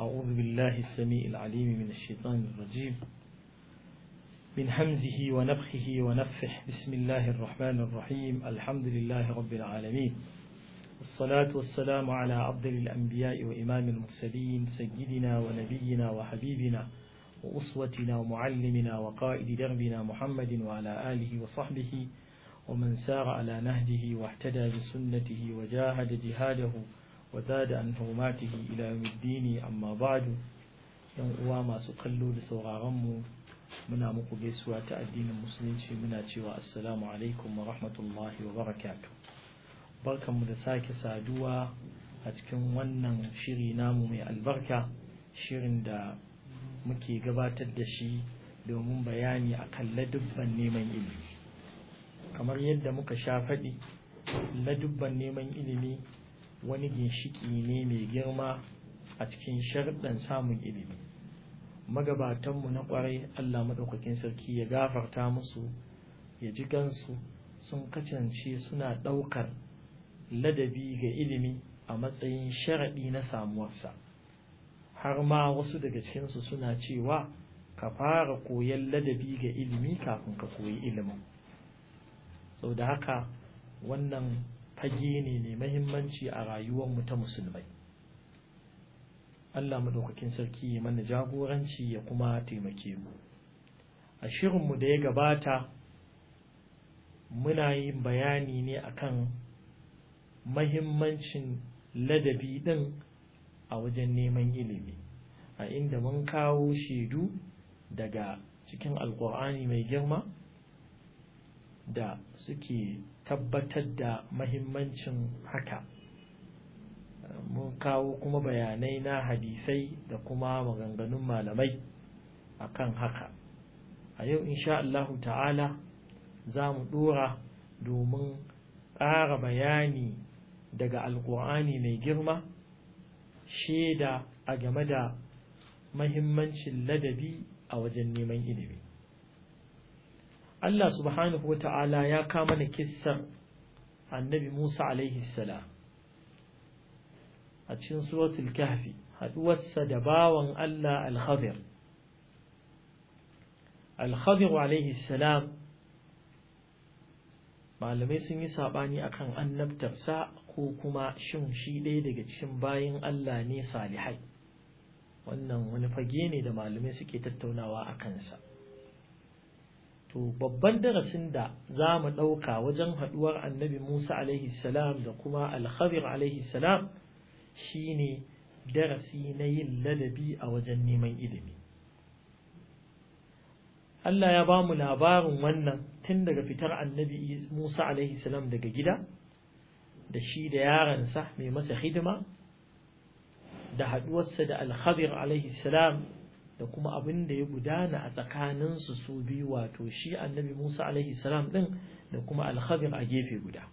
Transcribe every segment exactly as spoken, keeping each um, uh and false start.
أعوذ بالله السميع العليم من الشيطان الرجيم من همزه ونفخه ونفخه بسم الله الرحمن الرحيم الحمد لله رب العالمين والصلاة والسلام على أفضل الأنبياء وإمام المرسلين سيدنا ونبينا وحبيبنا وأسوتنا ومعلمنا وقائد دربنا محمد وعلى آله وصحبه ومن سار على نهجه واهتدى بسنته وجاهد جهاده وزاد عن حرماته إلى يوم الدين أما بعد يوم ما سقلوا لسوغارمو منا مقبس وتأدين المسلمين منا تشوى السلام عليكم ورحمة الله وبركاته بركة مدساك سادوا أتكن ونن شيري نامو من البركة شيرين دا muke gabatar da shi domin bayani akan ladubban neman ilimi kamar yadda muka sha faɗi ladubban neman ilimi wani ginshiki ne mai girma a cikin sharɗan samun ilimi magabatanmu na ƙwarai Allah maɗaukakin sarki ya gafarta musu ya ji gansu sun kasance suna ɗaukar ladabi ga ilimi a matsayin sharaɗi na samuwarsa har ma wasu daga cikinsu suna cewa ka fara koyon ladabi ga ilimi kafin ka koyi ilimin sau da haka wannan fage ne mai mahimmanci a rayuwarmu ta musulmai Allah madaukakin sarki ya mana jagoranci ya kuma taimake mu a shirinmu da ya gabata muna yin bayani ne akan mahimmancin ladabi din a wajen neman ilimi a inda mun kawo shaidu daga cikin alkur'ani mai girma da suke tabbatar da mahimmancin haka mun kawo kuma bayanai na hadisai da kuma maganganun malamai akan haka a yau insha Allah ta'ala za mu dora domin ƙara bayani daga alkur'ani mai girma shaida a game da mahimmancin ladabi a wajen neman ilimi Allah subhanahu wa ta'ala ya kama na kissar annabi Musa alaihi salam a cikin suratul kahfi haduwarsa da bawan Allah al-Khadir al-Khadir alaihi salam malamai sun yi sabani akan annabtarsa ko kuma shin shi ɗaya daga cikin bayin Allah ne salihai wannan wani fage ne da malamai suke tattaunawa a kansa to babban darasin da za mu ɗauka wajen haɗuwar annabi Musa alaihi salam da kuma al-Khadir alaihi salam shine darasi na yin ladabi a wajen neman ilimi Allah ya ba mu labarin wannan tun daga fitar annabi Musa alaihi salam daga gida da shi da yaransa mai masa hidima da haduwarsa da al-Khadir alaihi salam da kuma abin da ya gudana a tsakaninsu su biyu wato shi annabi Musa alaihi salam din da kuma al-Khadir a gefe guda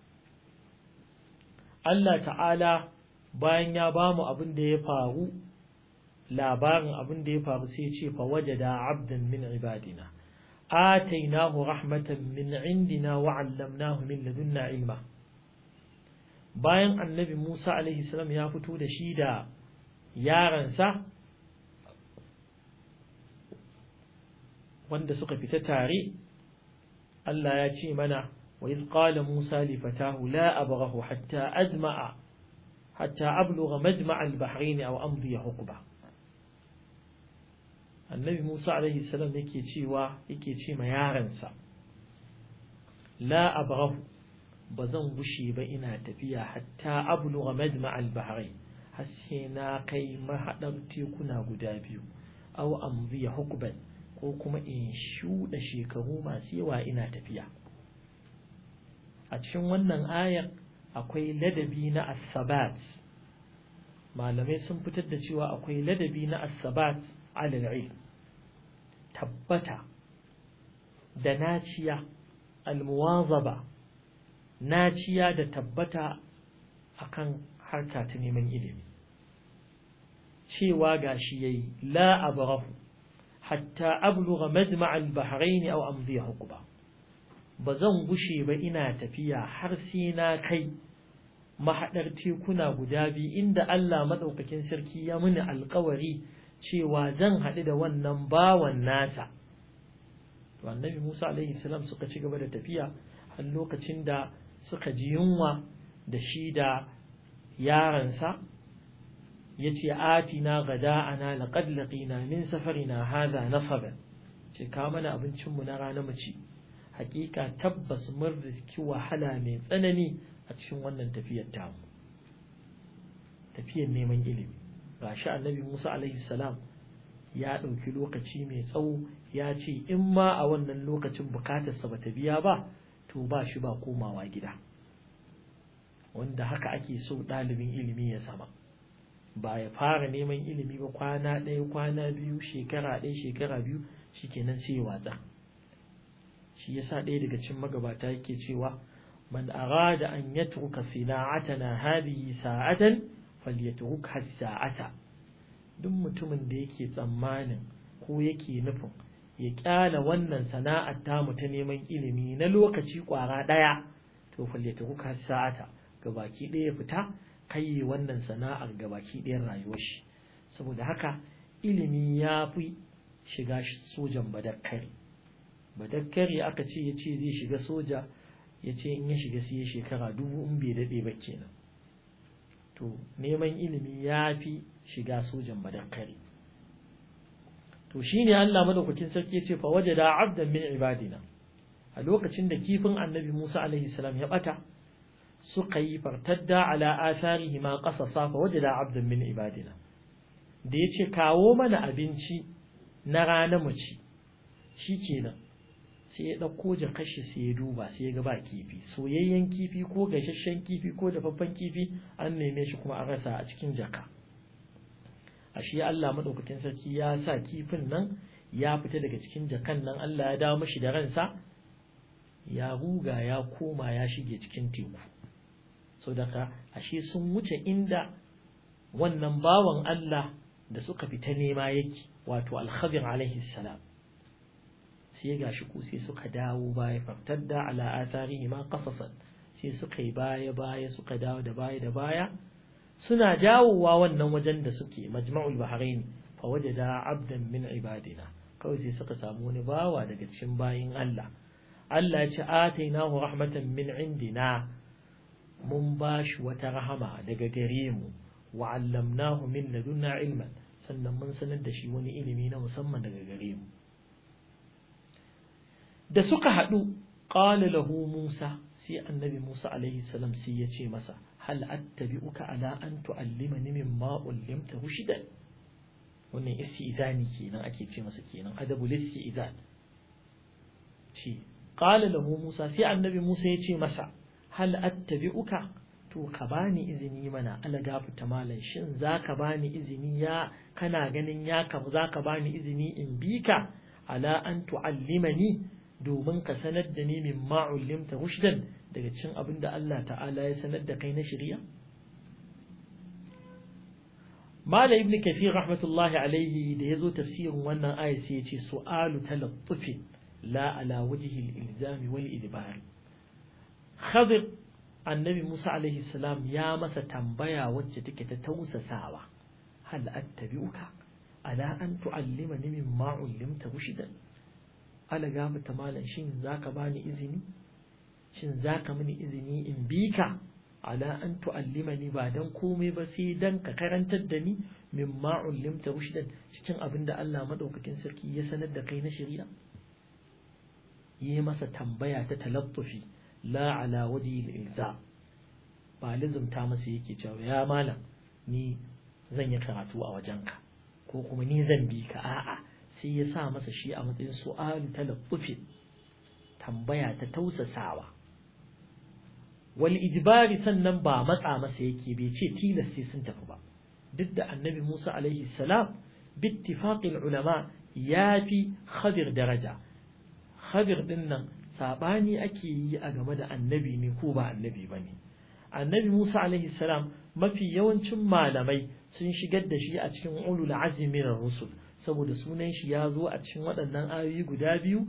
Allah ta'ala bayan ya bamu abin da ya faru labarin abin da ya faru sai ya ce fa wajada 'abdan min ibadina atainahu rahmatan min 'indina wa 'allamnahu min ladunna ilma bayan annabi Musa alaihi salam ya fito da shi da yaransa wanda suka fita tare Allah ya ce mana wa iz qala Musa li fatahu la abghahu hatta ajma'a hatta ablugha majma'a al-bahrayn aw amdi huqba annabi Musa alaihi salam yake cewa yake ce ma yaransa la abghahu bazan gushe ba ina tafiya hatta ablugha majma' al-bahrain har sai na kai mahadar tekuna guda biyu aw amdi hukban ko kuma in shuda shekaru masu yawa ina tafiya a cikin wannan ayar akwai ladabi na as-sabat malamai sun fitar da cewa akwai ladabi na as-sabat ala al-ilm tabbata da naciya al-muwazaba naciya da tabbata akan harka ta neman ilimi cewa gashi yayi la abrahu hatta ablugha majma' al-bahrain aw amdi huqba bazan gushe ba ina tafiya har sai na kai mahaɗar tekuna guda biyu inda Allah maɗaukakin sarki ya muni alƙawari cewa zan haɗu da wannan bawan nasa. To annabi Musa alaihi salam suka ci gaba da tafiya har lokacin da suka ji yunwa da shi da yaransa yace atina gada'ana laqad laqina min safarina hadha nasaba, ce ka mana abincin mu na rana mu ci, hakika tabbas mun riski wahala mai tsanani a cikin wannan tafiyar tamu, tafiyar neman ilimi. Gashi annabi Musa alaihi salam ya ɗauki lokaci mai tsawo ya ce in ma a wannan lokacin bukatarsa bata biya ba to ba shi ba komawa gida, wanda haka ake so ɗalibin ilimi ya sama, ba ya fara neman ilimi ba kwana ɗaya kwana biyu shekara ɗaya shekara biyu shikenan sai ya watsa. Shi yasa ɗaya daga cikin magabata yake cewa man arada an yatruka sina'atana hadhihi sa'atan falyatrukha sa'ata, duk mutumin da yake tsammanin ko yake nufin ya kyala wannan sana'ar tamu ta neman ilimi na lokaci kwara ɗaya to falyatrukha sa'ata, gabaki ɗaya fita kai wannan sana'ar gabaki ɗayan rayuwar shi. Saboda haka ilimi ya fi shiga sojan badakkari. Badakkari aka ce ya ce zai shiga soja, ya ce in ya shiga sai shekara dubu in bai daɗe ba kenan. To neman ilimi ya fi shiga sojan badakkari. To shine Allah madaukakin sarki ya ce fa wajada abdan min ibadina, a lokacin da kifin annabi Musa alaihi salam ya bata suka yi fartadda ala atharihi ma qasasa fa wajada abdan min ibadina, da yace kawo mana abinci na rana mu ci, shikenan sai ya dauko jakashi sai ya duba sai ya ga ba kifi, soyayyen kifi ko gashashen kifi ko dafaffen kifi an neme shi kuma an rasa a cikin jaka. Ashe Allah madaukakin sarki ya sa kifin nan ya fita daga cikin jakan nan, Allah ya dawo mishi da ransa, ya ruga ya koma ya shige cikin teku. So daga ashe sun wuce inda wannan bawan Allah da suka fita nema yake, wato Al-Khadir alaihi salam. Sai gashi ku sai suka dawo baya, fartadda ala atharihi ma qasasan, sai suka yi baya baya suka dawo da baya da baya, suna dawowa wannan wajen da suke Majma'ul Bahrain fa wajada abdan min ibadina, kawai sai suka samu wani bawa daga cikin bayin Allah. Allah ya ce atainahu rahmatan min indina, mun bashi wata rahama daga gare mu, wa 'allamnahu min ladunna ilman, sannan mun sanar da shi wani ilimi na musamman daga gare mu. Da suka haɗu qala lahu Musa, sai annabi Musa alaihi salam sai ya ce masa hal attabi'uka ala an tu'allimani mimma ullimta rushdan. Wannan istizani kenan ake ce masa kenan, adabul istizan. ce qala lahu Musa, sai annabi Musa ya ce masa hal attabi'uka, to ka bani izini mana, alagafu ta malan shin zaka bani izini, ya kana ganin ya ka zaka bani izini in bi ka, ala an tu'allimani, domin ka sanar da ni min ma'ullimta rushdan, daga cikin abin da Allah ta'ala ya sanar da kai na shari'a. Malam Ibn Kathir rahmatullahi alaihi da yazo tafsirin wannan aya sai ya ce su'alu talaffuf la ala wajhi al-ilzam wal idbar. Khadir annabi Musa alaihi salam ya masa tambaya wacce take ta tausasawa, hal attabi'uka ala an tu'allimani mimma 'ullimta rushdan, ala gaba ta malan shin zaka bani izini, shin zaka mini izini in bi ka, ala an tu'allimani, ba dan komai ba sai dan ka karantar da ni mimma 'ullimta rushdan, cikin abinda Allah madaukakin sarki ya sanar da kai na shari'a. Yi masa tambaya ta talaffufi la ala wajhi al-ilzam, ba lazumta masa yake cewa ya malam ni zan yi karatu a wajenka ko kuma ni zan bi ka, a'a sai ya sa masa shi a matsayin su'alu talaffufi, tambaya ta tausasawa. Wal ijbari, sannan ba matsa masa yake, bai ce tilas sai sun tafi ba, duk da annabi Musa alaihi salam bittifaqil ulama ya fi Khadir daraja. Khadir din nan sabani ake yi a game da annabi ne ko ba annabi bane. Annabi Musa alaihi salam mafi yawancin malamai sun shigar da shi a cikin ulul azmi min rusul, saboda sunan shi ya zo a cikin waɗannan ayoyi guda biyu,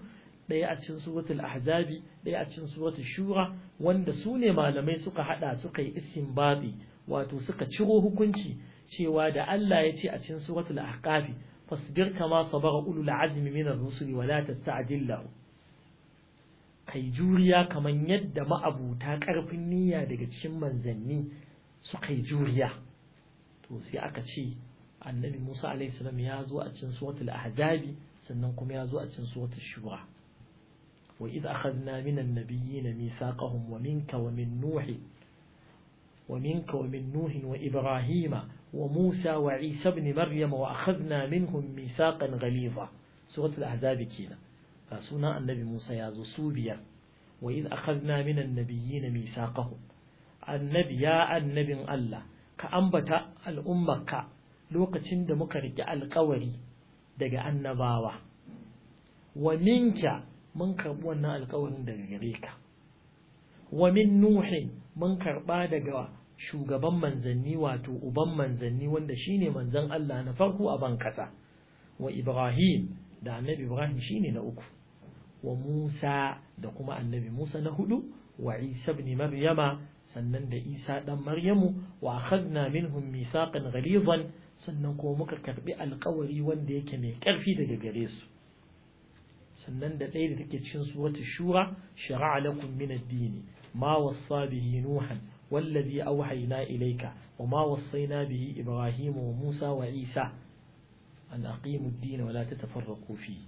ɗaya a cikin suratul ahzabi ɗaya a cikin suratul shura wanda su ne malamai suka hada suka yi istinbati wato suka ciro hukunci cewa da Allah ya ce a cikin suratul ahqaf fasbir kama sabara ulul azmi min ar-rusuli wa la tasta'jil lahu kai juriya kaman yadda ma'abuta karfin niyya daga cikin manzanni suka yi juriya to sai aka ce annabi Musa alaihi salam ya zo a cikin suratul ahzabi sannan kuma ya zo a cikin suratul shura wa idh akhadna minan nabiyyin mithaqahum wa minka wa min nuh wa minka wa min nuh wa ibrahima wa musa wa isa ibn maryam wa akhadna minhum mithaqan ghaliza suratul ahzabi kenan ga sunan annabi Musa ya zo su biyar wa idh akhadna minan nabiyyin mithaqahum annabi ya annabin Allah ka ambata al'ummarka lokacin da muka riƙe alƙawari daga annabawa wa minka mun karɓi wannan alƙawarin daga gare ka wa min nuhin mun karɓa daga shugaban manzanni wato uban manzanni wanda shine manzon Allah na farko a ban kasa wa Ibrahim da annabi Ibrahim shine na uku wa Musa da kuma annabi Musa na hudu wa Isa ibn Maryama sannan da Isa dan Maryamu wa akhadna minhum mithaqan ghalizan sannan kuma muka karbi alƙawari wanda yake mai ƙarfi daga gare su sannan da ɗaya da take cikin suratul shura shar'a lakum min ad-din ma wassa bihi nuhan wallazi awhayna ilayka wama wassayna bihi ibrahim wa musa wa isa an aqimu ad-din wa la tatafarraqu fi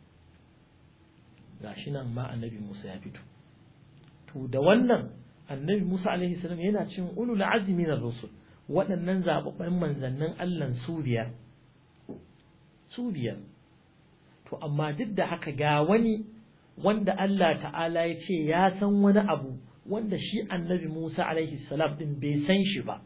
gashi nan ma annabi Musa ya fito to da wannan annabi Musa alaihi salam yana cin ulul azmi min ar-rusul waɗannan zababban manzannin Allah su biyar su biyar to amma duk da haka ga wani wanda Allah ta'ala ya ce ya san wani abu wanda shi annabi Musa alaihi salam din bai san shi ba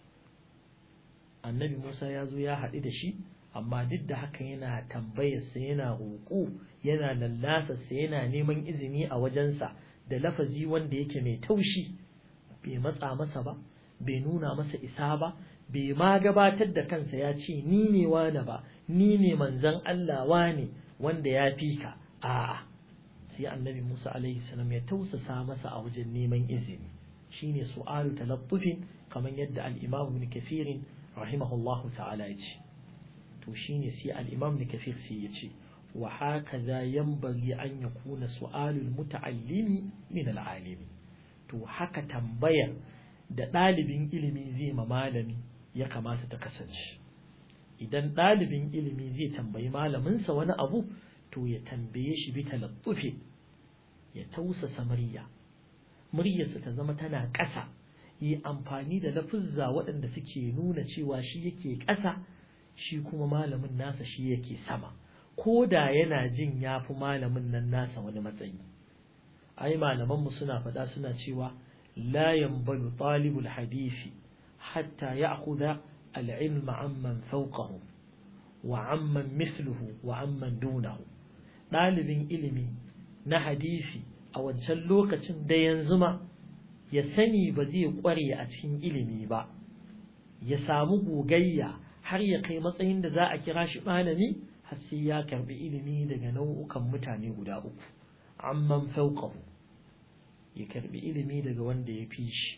annabi Musa ya zo ya haɗu da shi amma duk da haka yana tambayarsa yana roƙo yana lallasarsa yana neman izini a wajensa da lafazi wanda yake mai taushi bai matsa masa ba bai nuna masa isa ba bai ma gabatar da kansa ya ce ni ne wane ba ni ne manzon Allah wane wanda ya fi ka a'a sai annabi Musa alaihi salam ya tausasa masa a wajen neman izini shine su'alu talaffufin kamar yadda al-Imam Ibn Kathir rahimahullahu ta'ala ya ce to shine sai al-Imam Ibn Kathir sai ya ce wa hakaza yanbaghi an yakuna su'alul muta'allimi min al-alimi to haka tambayar da ɗalibin ilimi zai ma malami ya kamata ta kasance idan ɗalibin ilimi zai tambayi malaminsa wani abu to ya tambaye shi bi talattufi ya tausasa murya muryarsa ta zama tana ƙasa yi amfani da lafuzza waɗanda suke nuna cewa shi yake ƙasa shi kuma malamin nasa shi yake sama ko da yana jin ya fi malamin nan nasa wani matsayi ai malamanmu suna faɗa suna cewa la yanbalu talibul hadisi hatta ya'khudha al-ilma amman fawqahu wa amman mithluhu wa amman dunahu dalibin ilimi na hadisi a wancan lokacin da yanzu ma ya sani ba zai kware a cikin ilimi ba ya samu gogayya har ya kai matsayin da za a kira shi malami har sai ya karbi ilimi daga nau'ukan mutane guda uku amman fawqahu ya karbi ilimi daga wanda ya fi shi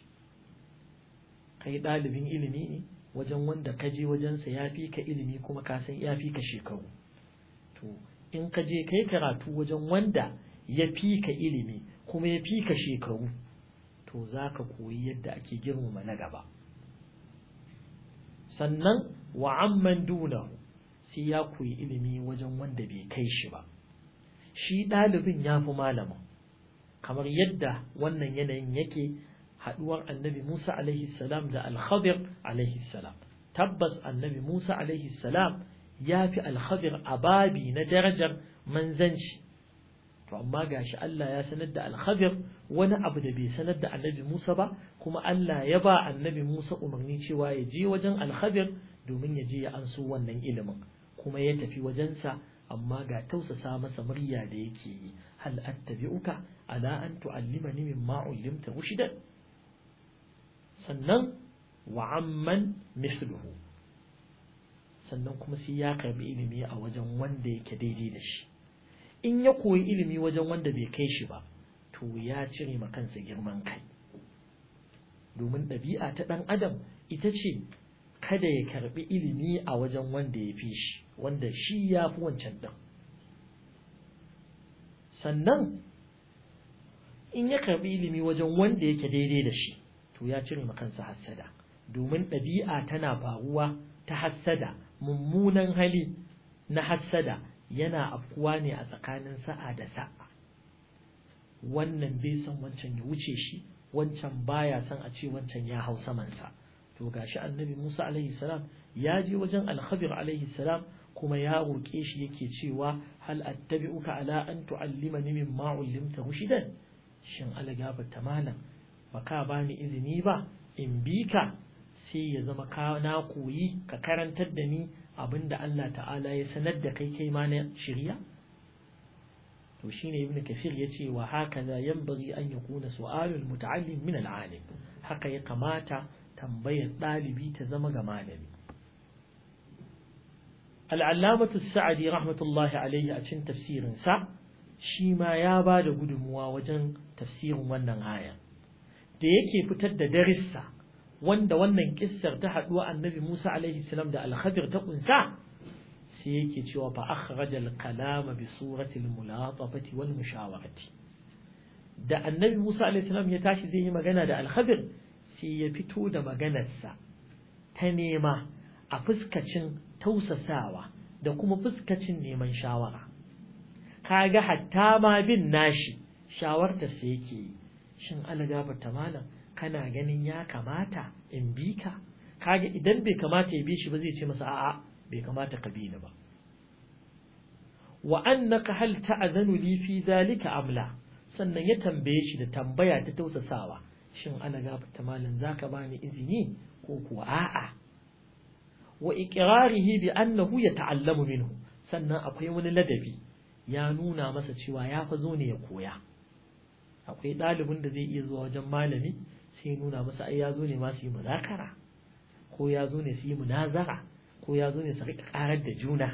kai ɗalibin ilimi ne wajen wanda ka je wajensa ya fi ka ilimi kuma ka san ya fi ka shekaru to in ka je kai karatu wajen wanda ya fi ka ilimi kuma ya fi ka shekaru to za ka koyi yadda ake girmama na gaba sannan wa amman dunahu sai ya koyi ilimi wajen wanda bai kai shi ba shi ɗalibin ya fi malamin kamar yadda wannan yanayin yake haduwar annabi Musa alaihi salam da al-Khadir alaihi salam tabbas annabi Musa alaihi salam ya fi al-Khadir a babi na darajar manzanci to amma gashi Allah ya sanar da al-Khadir wani abu da bai sanar da annabi Musa ba kuma Allah ya ba annabi Musa umarni cewa ya je wajen al-Khadir domin ya je ya anso wannan ilimin kuma ya tafi wajensa amma ga tausasa masa murya da yake yi hal attabi'uka ala an tu'allimani mimma 'ullimta rushdan sannan wa amman misluhu sannan kuma sai ya karbi ilimi a wajen wanda yake daidai da shi in ya koyi ilimi wajen wanda bai kai shi ba to ya cire ma kansa girman kai, domin ɗabi'a ta ɗan adam ita ce kada ya karɓi ilimi a wajen wanda ya fi shi, wanda shi ya fi wancan ɗin. Sannan in ya karɓi ilimi wajen wanda yake daidai da shi to ya cire ma kansa hassada, domin ɗabi'a tana faruwa ta hassada. Mummunan hali na hassada yana afkuwa ne a tsakanin sa'a da sa'a. Wannan bai son wancan ya wuce shi, wancan baya son a ce wancan ya hau samansa. To gashi annabi Musa alaihi salam ya je wajen Al-Khadir alaihi salam kuma ya roƙe shi yake cewa hal attabi'uka ala an tu'allimani mimma 'ullimta rushidan, shin Allah gafarta malam baka bani izini ba in bi ka sai ya zama ka na koyi ka karantar da ni abinda Allah ta'ala ya sanar da kai kai ma na shirya. To shine Ibn Kathir yace wa hakaza yanbaghi an yakuna su'alul muta'allim min al-alim, haka ya kamata tambayar dalibi ta zama ga malami. Al-Allamatu Sa'di rahmatullahi alayhi a cikin tafsirin sa shi ma ya ba da gudunmuwa wajen tafsirin wannan aya da yake fitar da darissa wanda wannan kissar ta haduwa annabi Musa alaihi salam da Al-Khadir ta kunsa, sai yake cewa fa akhraja al-kalama bi surati al-mulatafati wal mushawarati. Da annabi Musa alaihi salam ya tashi zai yi magana da Al-Khadir sai ya fito da maganarsa ta nema a fuskacin tausasawa da kuma fuskacin neman shawara. Kaga hatta ma bin nashi shawartar sa yake yi, shin Allah gafarta malam kana ganin ya kamata in bi ka? Kaga idan bai kamata ya bi shi ba zai ce masa a'a bai kamata ka bi ni ba. Wa annaka hal ta'zanu li fi zalika amla, sannan ya tambaye shi da tambaya ta tausasawa, shin Allah gafarta malam zaka bani izini ko kuwa a'a? Wa iqrarihi bi annahu yata'allamu minhu, sannan akwai wani ladabi ya nuna masa cewa ya fa zo ne ya koya. Akwai ɗalibin da zai iya zuwa wajen malami sai nuna masa ai ya zo ne ma su yi muzakara, ko ya zo ne su yi munazara, ko ya zo ne su riƙa ƙarar da juna.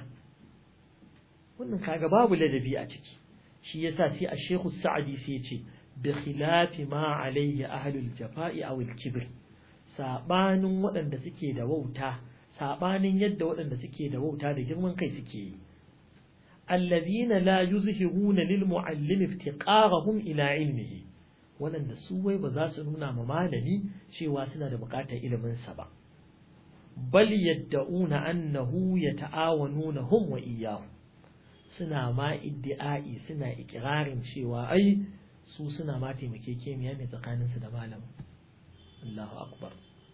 Wannan kaga babu ladabi a ciki. Shi yasa sai a Sheikhu Sa'di sai ya ce bi khilafi ma alayhi ahlul jafa'i aw al-kibr, sabanin waɗanda suke da wauta, sabanin yadda waɗanda suke da wauta da girman kai suke yi. Alladhina la yuzhiruna lil mu'allim iftiqarahum ila ilmihi, waɗanda su wai ba za su nuna ma malami cewa suna da buƙatar ilimin sa ba, bal yadda'una annahu yata'awanuna hum wa iyyahu, suna ma iddi'ai suna ikirarin cewa ai su suna ma taimakekeniya ne tsakanin su da malamin. Allahu akbar.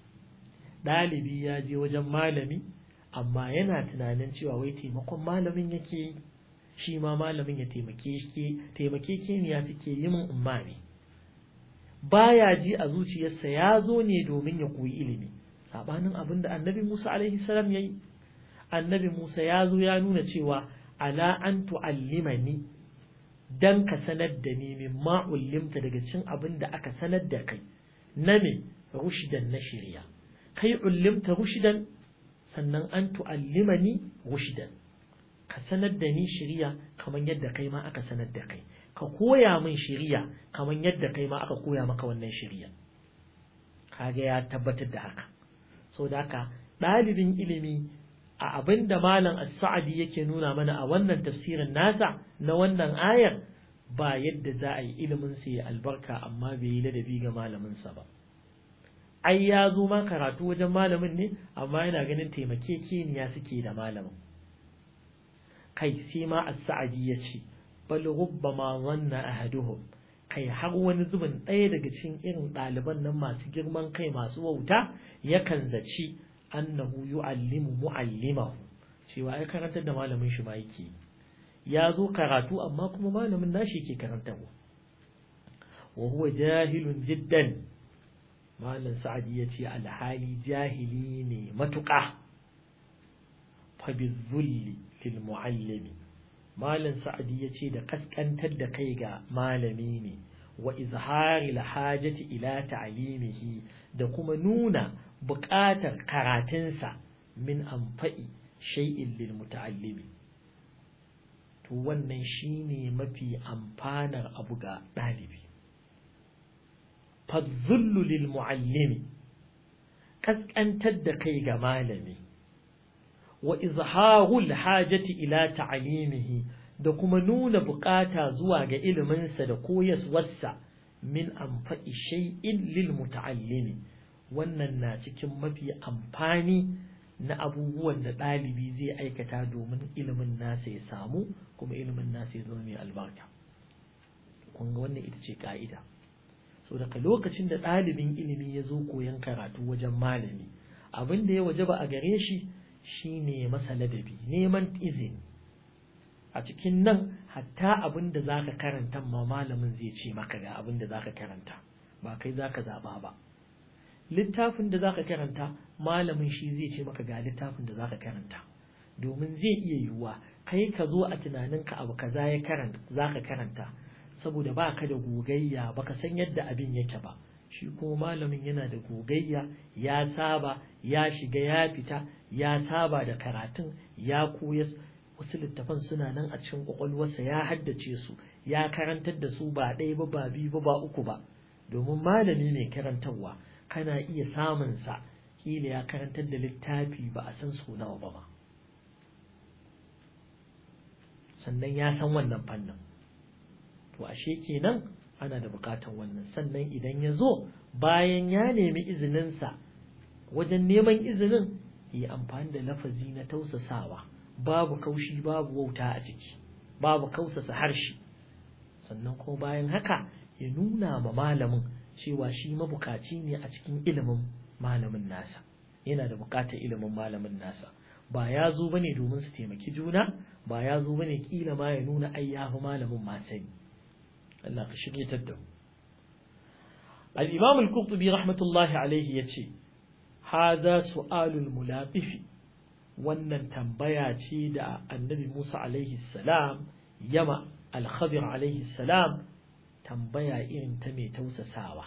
Dalibi ya je wajen malami amma yana tunanin cewa wai taimakon malamin yake yi, shi ma malamin ya taimake shi, taimakekeniya suke yi min umma ne. Baya ji a zuciyarsa ya zo ne domin ya koyi ilimi, sabanin abin da annabi Musa alaihi salam yayi. Annabi Musa ya zo ya nuna cewa ala an tu'allimani, dan ka sanar da ni mimma ullimta daga cin abin da aka sanar da kai na me rushdan na shari'a. Kai ullimta rushdan, sannan an tu'allimani rushdan, ka sanar da ni shari'a kamar yadda kai ma aka sanar da kai, ka koya min shari'a kamar yadda kai ma aka koya maka wannan shari'a. Kaga ya tabbatar da haka. Saboda haka ɗalibin ilimi a abin da Malam As-Sa'di yake nuna mana a wannan tafsirin nasa na wannan ayar, ba yadda za a yi ilimin sa ya albarka amma bai yi ladabi ga malamin sa ba. Ai ya zo ma karatu wajen malamin ne amma yana ganin taimakekeniya suke da malamin. Kai sai ma As-Sa'di ya ce bal rubbama dhanna ahaduhum, kai har wani zubin ɗaya daga cikin irin ɗaliban nan masu girman kai masu wauta yakan zaci annahu yu'allimu mu'allimahu, cewa ai karantar da malamin shi ma yake, ya zo karatu amma kuma malamin nashi yake karantarwa. Wa huwa jahilun jiddan, Malam Sa'di ya ce alhali jahili ne matuƙa. Fa bizulli lil mu'allimi, Malam Sa'di ya ce da kaskantar da kai ga malami ne, wa izhari lahajati ila ta'limihi, da kuma nuna buƙatar karatunsa min amfa'i shay'in lil muta'allimi. To to wannan shine mafi amfanar abu ga ɗalibi. fadzullu lil muallimi, kaskantar da kai ga malami, wa izharul hajati ila ta'limihi, da kuma nuna bukata zuwa ga iliminsa da koyaswarsa, min anfa'i shay'in lil muta'allimi, wannan na cikin mafi amfani na abubuwan da ɗalibi zai aikata domin ilimin nasa ya samu kuma ilimin nasa ya zama mai albarka. Kun ga wannan ita ce ka'ida. So daga lokacin da ɗalibin ilimi ya zo koyon karatu wajen malami, abin da ya wajaba a gare shi shine masa ladabi, neman izini. A cikin nan hatta abin da zaka karanta ma malamin zai ce maka ga abin da zaka karanta, ba kai zaka zaba ba. Littafin da zaka karanta malamin shi zai ce maka ga littafin da zaka karanta, domin zai iya yiwuwa kai ka zo a tunaninka abu kaza ya karanta zaka karanta saboda baka da gogayya, baka san yadda abin yake ba. Shi kuma malamin yana da gogayya, ya saba, ya shiga ya fita, ya saba da karatun, ya koyas, wasu littafan suna nan a cikin kwakwalwarsa, ya haddace su, ya karantar da su ba ɗaya ba ba biyu ba ba uku ba. Domin malami mai karantarwa kana iya samun sa kila ya karantar da littafi ba a san su nawa ba ma, sannan ya san wannan fannin. To ashe kenan ana da bukatan wannan. Sannan idan ya zo bayan ya nemi izininsa, wajen neman izinin yi amfani da lafazi na tausasawa, babu kaushi babu wauta a ciki, babu kausasa harshe. Sannan kuma bayan haka ya nuna ma malamin cewa shi mabukaci ne a cikin ilimin malamin nasa, yana da bukatar ilimin malamin nasa. Ba ya zo bane domin su taimaki juna, ba ya zo bane kila ma ya nuna ai ya fi malamin ma sani. Allah ka shiryatar da mu. Al-Imam Al-Qurtubi rahmatullahi alaihi yace hadha su'alul mulaqifi, wannan tambaya ce da Annabi Musa alaihi salam yama Al-Khadir alaihi salam, tambaya irin ta mai tausasawa.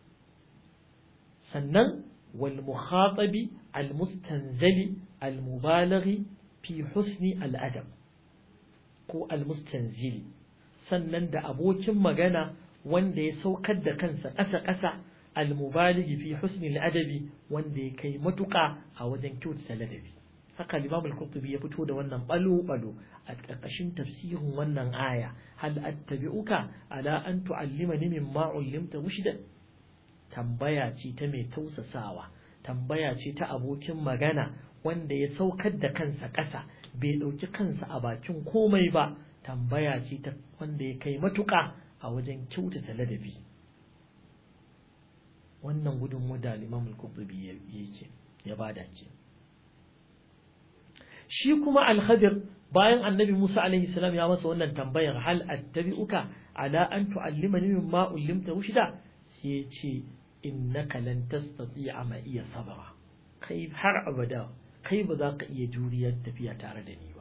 Sannan wal mukhatabi al mustanzili al mubalaghi fi husni al adab, ko al mustanzili. Sannan da abokin magana wanda ya saukar da kansa ƙasa-ƙasa, al mubalaghi fi husni al adabi, wanda ya kai matuƙa a wajen kyautata ladabi. Haka Imam Al-Qurtubi ya fito da wannan balo-balo a ƙarƙashin tafsirin wannan aya, hal attabi'uka ala an tu'allimani mimma 'ullimta rushdan. Tambaya ce ta mai tausasawa, tambaya ce ta abokin magana wanda ya saukar da kansa ƙasa, bai ɗauki kansa a bakin komai ba, tambaya ce ta wanda ya kai matuƙa a wajen kyautata ladabi. Wannan gudunmu da Imam Al-Qurtubi yake ya bada ke. Shi kuma Al-Khadir bayan Annabi Musa alaihi salam ya masa wannan tambayar, hal attabi'uka ala an tu'allimani mimma ullimta rushda, sai ya ce innaka lan tastati'a ma iya sabra, kai har abada kai ba za ka iya juriyar tafiya tare da ni ba.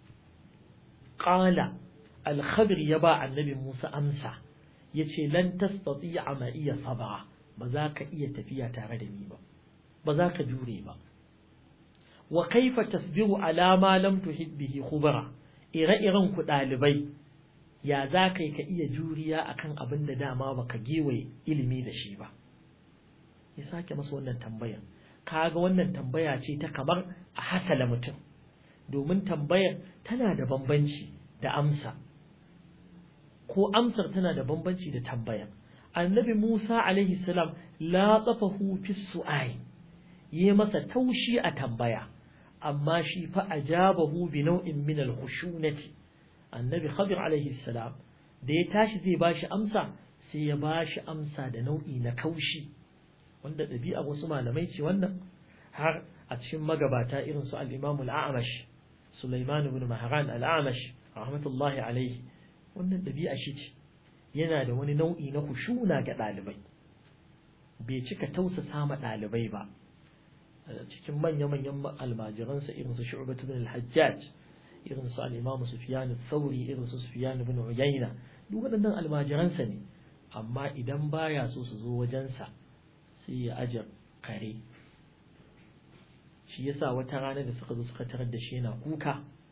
Qala Al-Khadir ya ba Annabi Musa amsa, yace lan tastati'a ma iya sabra, ba za ka iya tafiya tare da ni ba, ba za ka jure ba. Wa kaifa tasbiru ala ma lam tuhid bihi khubra, ire-iren ku dalibai ya za kai ka iya juriya akan abin da dama baka gewaye ilimi da shi ba. Ya sake masa wannan tambayar. Kaga wannan tambaya ce ta kamar a hasala mutum, domin tambayar tana da bambanci da amsa, ko amsar tana da bambanci da tambayar. Annabi Musa alaihi salam la tafahu fi su'ai, yi masa taushi a tambaya, amma shi fa ajabahu bi nau'in min al-khushunati. Annabi Khadir alaihi salam da ya tashi zai bashi amsa, sai ya bashi amsa da nau'i na kaushi, wanda ɗabi'a wasu malamai ce wannan, har a cikin magabata irin su al-Imam al-A'mash, Sulaiman ibn Mahran al-A'mash rahmatullahi alaihi, wannan ɗabi'a shi ce, yana da wani nau'i na khushuna ga ɗalibai, bai cika tausasa ma ɗalibai ba. Cikin manya-manyan almajiransa irin su Shu'bah ibn al-Hajjaj, irin su al-Imam Sufyan al-Thawri, irin su Sufyan ibn Uyayna, duk waɗannan almajiransa ne, amma idan baya so su zo wajensa sai ya aje kare. Shi yasa wata rana da suka zo suka tarar da shi yana kuka,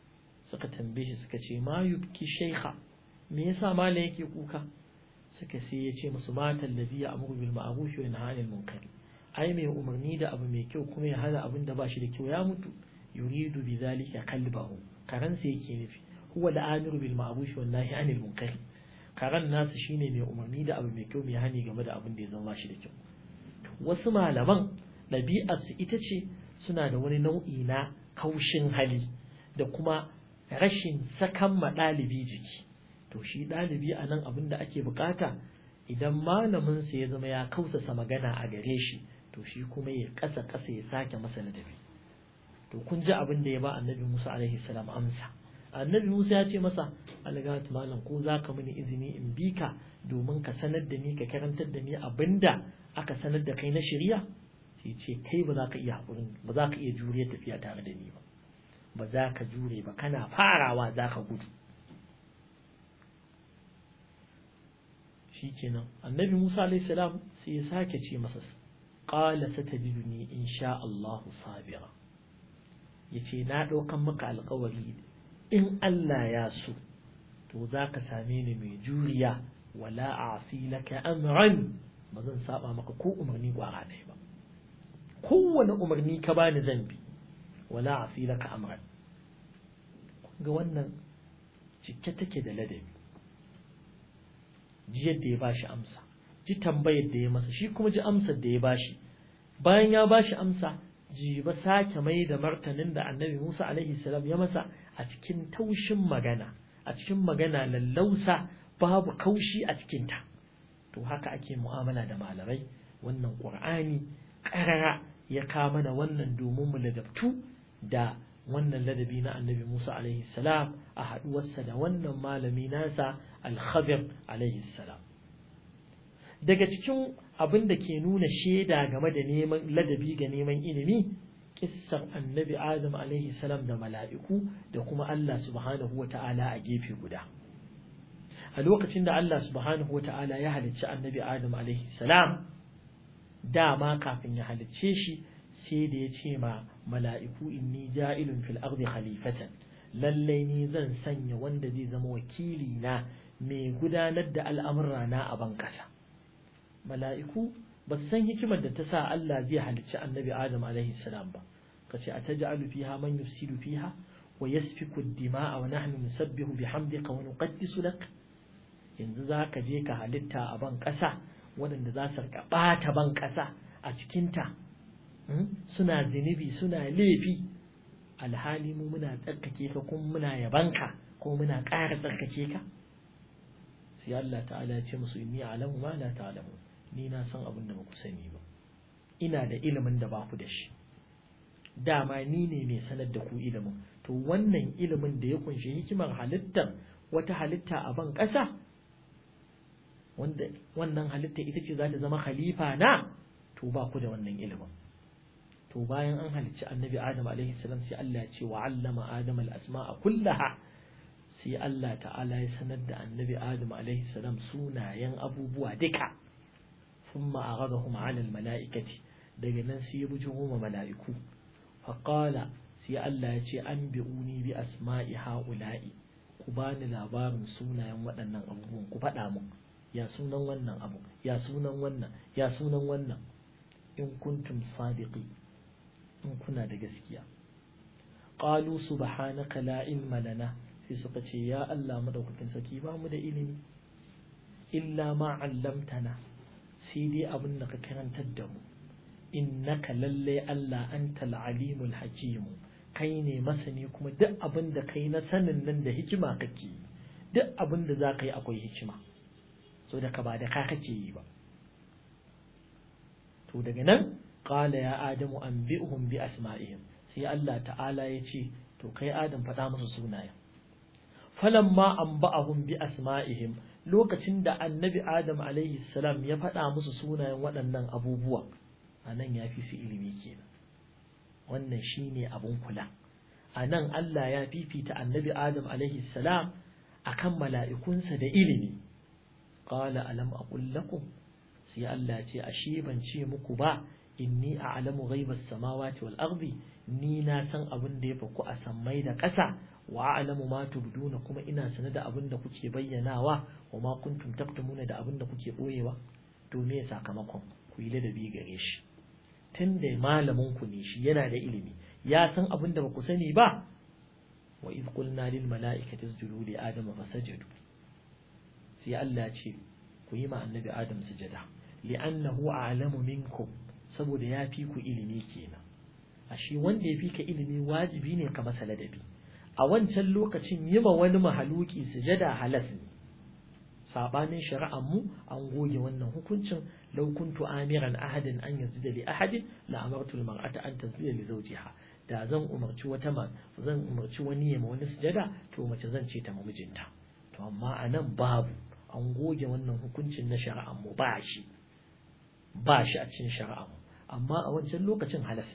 suka tambaye shi suka ce ma yubki shaykha me yasa malam yake kuka suka sai ya ce musu matan ladhi ya'muru bil ma'ruf wa yanha 'anil munkar ai mai umarni da abu mai kyau kuma ya hana abin da ba shi da kyau ya mutu yuridu bi zalika qalbahu karan sai yake nufi huwa al-amiru bil ma'ruf wa nahi 'anil munkar karan nasu shine mai umarni da abu mai kyau mai hani game da abin da ya zama shi da kyau wasu malaman ɗabi'ar su ita ce suna da wani nau'i na kaushin hali da kuma rashin sakan ma ɗalibi jiki to shi ɗalibi a nan abin da ake bukata idan malamin sa ya zama ya kausasa magana a gare shi to shi kuma ya kasa kasa ya sake masa ladabi to kun ji abin da ya ba annabi Musa alaihi salam amsa annabi Musa ya ce masa algat malam ko zaka mini izini in bi ka domin ka sanar da ni ka karantar da ni abinda aka sanar da kai na shari'a sai ce kai ba za ka iya hakurin ba za ka iya jure tafiya tare da ni ba ba za ka jure ba kana farawa za ka gudu shikenan annabi Musa alaihi salam sai ya sake ce masa qala satajiduni insha Allah sabira yace na daukan maka alƙawari in Allah ya so to zaka same ni mai juriya wala a'si laka amran bazan saba maka ko umarni gwara ɗaya ba kowane umarni ka bani zan bi wala a'si laka amran ga wannan cike take da ladabi ji yadda ya bashi amsa ji tambayar da ya masa shi kuma ji amsar da ya bashi bayan ya bashi amsa ji ba sake mai da martanin da annabi Musa alaihi salam ya masa a cikin taushin magana a cikin magana lallausa babu kaushi a cikin ta to haka ake mu'amala da malamai wannan Qur'ani karara ya ka mana wannan domin mu ladabtu da wannan ladabi na annabi Musa alaihi salam a haduwarsa da wannan malami nasa al-Khadir alaihi salam daga cikin abin da ke nuna shaida game da neman ladabi ga neman ilimi kissar annabi Adam alaihi salam da mala'iku da kuma Allah subhanahu wata'ala a gefe guda a lokacin da Allah subhanahu wata'ala ya halicci annabi Adam alaihi salam dama kafin ya halicce shi sai da ya ce ma mala'iku inni ja'ilun fil ardi khalifatan lallai ni zan sanya wanda zai zama wakili na mai gudanar da al'amurra na a ban kasa mala'iku ba san hikimar da ta sa Allah zai halicci annabi Adam alaihi salam ba kace ataj'alu fiha man yufsidu fiha wa yasfiku ad-dima'a wa nahnu nusabbihu bihamdika wa nuqaddisu lak yanzu zaka je ka halitta a ban kasa waɗanda za su rika bata ban kasa a cikin ta suna zinubi suna laifi alhali mu muna tsarkake ka kuma muna yabanka ko muna ƙara tsarkake ka sai Allah ta'ala ya ce musu inni a'lamu ma la ta'lamu ni na san abin da ba ku sani ba ina da ilimin da ba ku da shi dama ni ne mai sanar da ku ilimin to wannan ilimin da ya kunshi hikimar halittar wata halitta a ban ƙasa wanda wannan halitta ita ce za ta zama khalifa na to ba ku da wannan ilimin to bayan an halicci annabi Adam alaihi salam sai Allah ya ce wa 'allama Adam al-asma'a kullaha sai Allah ta'ala ya sanar da annabi Adam alaihi salam sunayen abubuwa duka thumma aghadahum 'ala al-mala'ikati daga nan sai ya bujo ma mala'iku fa qala sai Allah ya ce anbi'uni bi asma'i ha'ula'i ku bani labarin sunayen waɗannan abubuwan ku faɗa mun ya sunan wannan abu ya sunan wannan ya sunan wannan in kuntum sadiqi in kuna da gaskiya qalu subhanaka la ilma lana sai suka ce ya Allah madaukakin sarki ba mu da ilimi illa ma 'allamtana sai dai abin da ka karantar da mu innaka lalle Allah antal alimul hakim kai ne masani kuma duk abin da kai na sanin nan da hikima kake duk abin da za ka yi akwai hikima so da ka ba da ka kake yi ba to daga nan qala ya adamu anbi'uhum bi asma'ihim sai Allah ta'ala ya ce to kai Adam faɗa musu sunayen falamma anba'ahum bi asma'ihim lokacin da annabi Adam alaihi salam ya faɗa musu sunayen waɗannan abubuwan anan ya fi su ilimi kenan wannan shine abun kula anan Allah ya fifita annabi Adam alaihi salam akan mala'ikunsa da ilimi qala alam aqul lakum sai Allah ce ashe ban ce muku ba inni a'lamu ghaibas samawati wal ardi ni na san abin da ya faku a sammai da ƙasa wa a'lamu ma tubduna kuma ina sanar da abin da kuke bayyanawa wa ma kuntum taktumuna da abin da kuke boyewa to me sakamakon ku yi ladabi gare shi tunda malamin ku ne shi yana da ilimi ya san abin da baku sani ba wa idh qulna lil mala'ikati isjudu li adama fasajadu sai Allah ya ce ku yi ma annabi Adam sujada li'annahu a'lamu minkum saboda ya fi ku ilimi kenan ashe wanda ya fi ka ilimi wajibi ne ka masa ladabi a wancan lokacin yi ma wani mahaluki sujada halas ne sabanin shari'ar mu an goge wannan hukuncin law kuntu amiran ahadin an yazida li ahadin la amartu al-mar'ata an tasjuda li zawjiha da zan umarci wata ma zan umarci wani ya ma wani sujada to mace zan ce ta mijinta to amma anan babu an goge wannan hukuncin na shari'ar mu ba shi ba shi a cikin shari'ar mu amma a wancan lokacin halas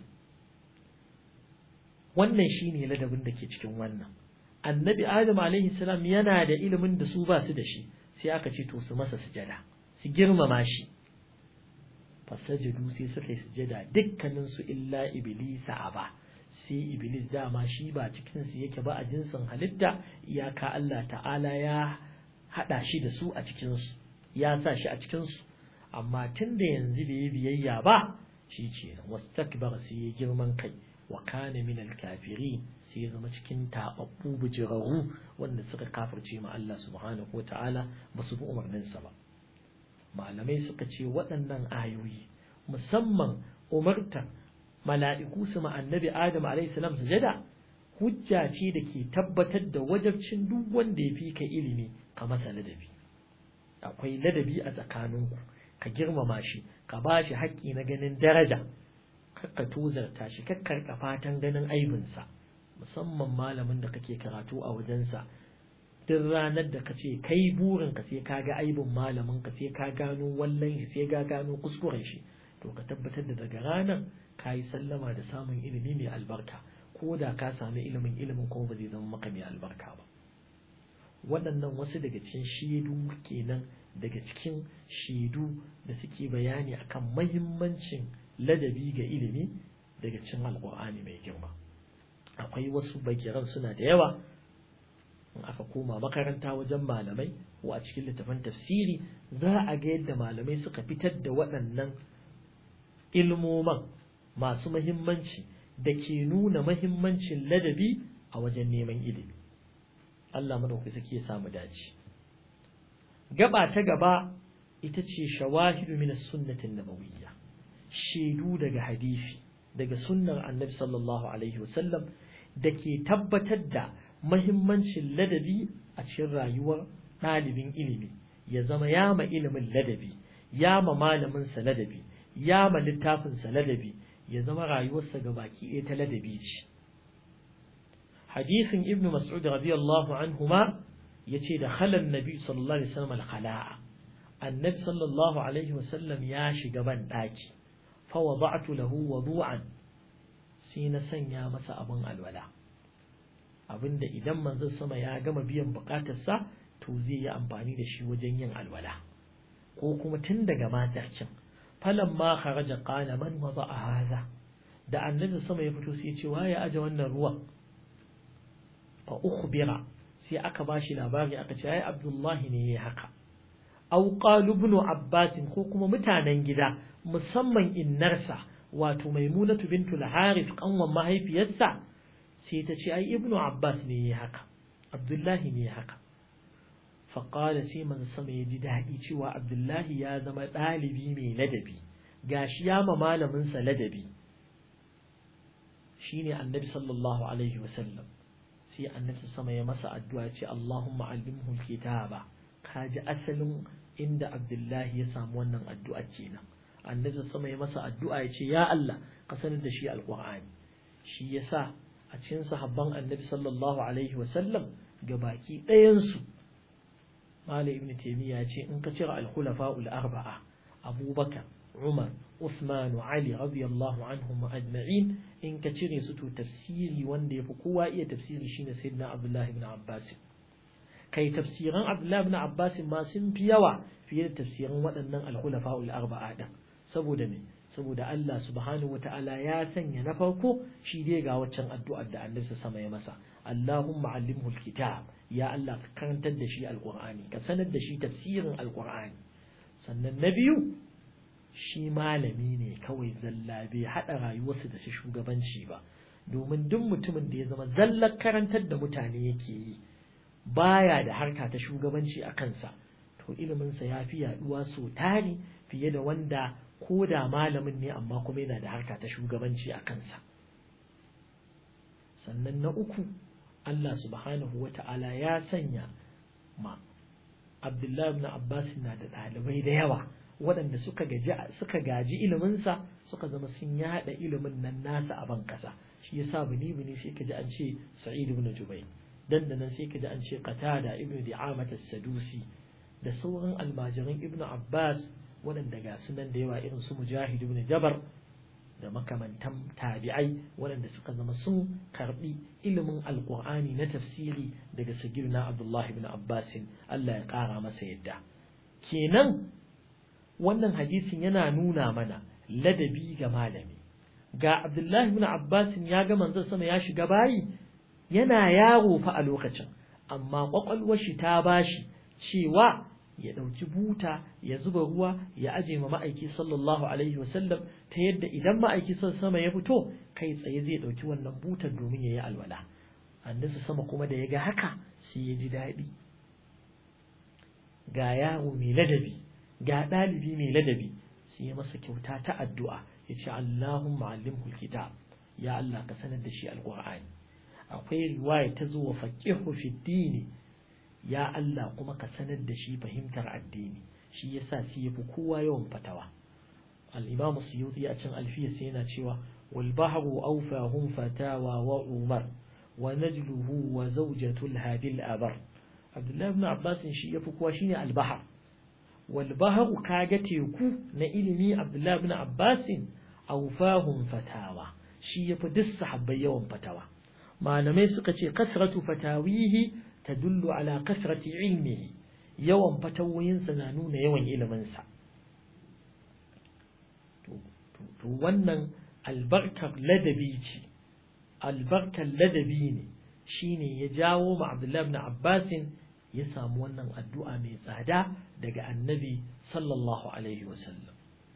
wannan shine ladabin da ke cikin wannan annabi adam alaihi salam yana da ilimin da su ba su da shi sai aka ce to su masa sujada su girmama shi fasajadu sai suka yi sujada dukkanin su illa iblis aba sai iblis dama shi ba cikin su yake ba a jinsin halitta iyaka Allah ta'ala ya hada shi da su a cikin su ya sa shi a cikin su amma tunda yanzu bai biyayya ba shi ce wastakbara sai ya girman kai wa kana min al-kafirin sai ya zama cikin tababbu bujiraru wanda suka kafirce ma Allah subhanahu wataala ba su bi umarnin sa ba malamai suka ce waɗannan ayoyi musamman umarta mala'iku su ma annabi Adam alayhi salam sujada hujja ce da ke tabbatar da wajibcin duk wanda ya fi ka ilimi ka masa ladabi akwai ladabi a tsakaninku ka girmama shi ka ba shi haƙƙi na ganin daraja ka tozarta shi kakkarka fatan ganin aibinsa musamman malamin da kake karatu a wajensa duk ranar da ka ce kai burinka sai ka ga aibin malamin ka sai ka gano wallan shi sai ka gano kuskuren shi to ka tabbatar da daga ranar ka yi sallama da samun ilimi mai albarka ko da ka sami ilimin ilimin ko ba zai zama maka mai albarka ba waɗannan wasu daga cikin shaidu kenan daga cikin shaidu da suke bayani akan mahimmancin ladabi ga ilimi daga cikin alƙur'ani mai girma akwai wasu bakiran suna da yawa in aka koma makaranta wajen malamai ko a cikin littafin tafsiri za a ga yadda malamai suka fitar da waɗannan ilmoman masu mahimmanci da ke nuna mahimmancin ladabi a wajen neman ilimi Allah madaukakin sarki ya samu dace gaba ta gaba ita ce shawahidu min as-sunnati an-nabawiyya shaidu daga hadisi daga sunnar annabi sallallahu alaihi wasallam da ke tabbatar da mahimmancin ladabi a cikin rayuwar ɗalibin ilimi ya zama ya ma ilimin ladabi ya ma malamin sa ladabi ya ma littafin sa ladabi ya zama rayuwarsa gabaki ɗaya ta ladabi ce hadisin ibnu mas'ud radiyallahu anhuma yace da khalan nabi sallallahu alaihi wasallam al-khala'a annabi sallallahu alaihi wasallam ya shiga ban daki fa wada'tu lahu wudu'an sai na sanya masa abin alwala abinda idan manzon sama ya gama biyan bukatarsa to zai yi amfani da shi wajen yin alwala ko kuma tun daga matakin falamma kharaja qala man wada'a hadha da annabi sama ya fito sai ya ce waye aje wannan ruwan fa ukhbira sai aka bashi labari aka ce ai Abdullahi ne yayi haka aw qalu ibn Abbas ko kuma mutanen gida musamman innarsa wato Maimunatu bintu al-Harith kanwan mahaifiyarsa sai ta ce ai ibn Abbas ne yayi haka Abdullahi ne yayi haka fa qala sai man sama yaji dadi cewa Abdullahi ya zama dalibi mai ladabi gashi ya ma malamin sa ladabi shine annabi sallallahu alaihi wasallam sai annabi sama ya masa addu'a ce Allahumma allimhu alkitaba kaji asalin inda Abdullahi ya samu wannan addu'a kenan annabi sama ya masa addu'a ya ce ya Allah ka sanar da shi alqur'ani shi yasa a cikin sahabban annabi sallallahu alaihi wasallam gabaki ɗayan su Malam Ibn Taymiyyah ya ce in ka cire al-khulafa'ul arba'a Abubakar Umar Uthman Ali radiyallahu anhum ajma'in in ka cire su to tafsiri wanda yafi kowa iya tafsiri shine Sayyidina Abdullah ibn Abbas kai tafsiran Abdullah ibn Abbas ma sun fi yawa fiye da tafsiran waɗannan al-khulafa'ul arba'a din saboda me saboda Allah subhanahu wata'ala ya sanya na farko shi dai ga waccan addu'ar da annabi sama ya masa Allahumma allimhu alkitab ya Allah ka karantar da shi alqur'ani ka sanar da shi tafsirin alqur'ani sannan na biyu shi malami ne kawai zalla bai hada rayuwarsa da shi shugabanci ba domin duk mutumin da ya zama zallar karantar da mutane yake yi baya da harka ta shugabanci a kansa to iliminsa ya fi yaduwa so tari fiye da wanda ko da malamin ne amma kuma yana da harka ta shugabanci a kansa sannan na uku Allah subhanahu wata'ala ya sanya ma Abdullahi ibn Abbas na da ɗalibai da yawa waɗanda suka gaji suka gaji iliminsa suka zama sun yada ilimin nan nasa a ban kasa shi yasa bini bini sai kaji an ce Sa'id ibn Jubayr dan da nan sai kaji an ce Qatada ibn Di'amah as-Sadusi da sauran almajiran Ibn Abbas waɗanda ga sunan da yawa irin su Mujahid ibn Jabar da makamantan tabi'ai waɗanda suka zama sun karbi ilimin alqur'ani na tafsiri daga sagirna Abdullah ibn Abbas Allah ya ƙara masa yadda kenan wannan hadisin yana nuna mana ladabi ga malami ga Abdullah ibn Abbas ya ga manzon sama ya shiga bayi yana yaro fa a lokacin amma kwakwalwar shi ta bashi cewa ya dauki buta ya zuba ruwa ya aje ma ma'aiki sallallahu alaihi wasallam ta yadda idan ma'aiki sama ya fito kai tsaye zai dauki wannan butar domin yayi alwala annabi sama kuma da yaga haka sai ya ji dadi ga yaro mai ladabi ga dalibi mai ladabi sai ya masa kyauta ta addu'a yace Allahumma allimhu alkitab ya Allah ka sanar da shi alqur'ani akwai riwaya ta zo wa faqihu fi dini ya Allah kuma ka sanar da shi fahimtar addini shi yasa sai yafi kowa yawan fatawa al-Imam Suyuti a cikin alfiya sai yana cewa wal bahru awfahum fatawa wa umar wa najluhu wa zawjatu al-hadil abar Abdullah ibn Abbas shi yafi kowa shine al-bahr wal bahru kaga teku na ilimi Abdullah ibn Abbas awfahum fatawa shi yafi duk sahabbai yawan fatawa malamai suka ce kasratu fatawihi tadullu ala kasrati ilmihi yawan fatawoyinsa na nuna yawan iliminsa to wannan albarkar ladabi ce albarkar ladabi ne shine ya jawo ma Abdullah ibn Abbas ya samu wannan addu'a mai tsada daga annabi sallallahu alaihi wasallam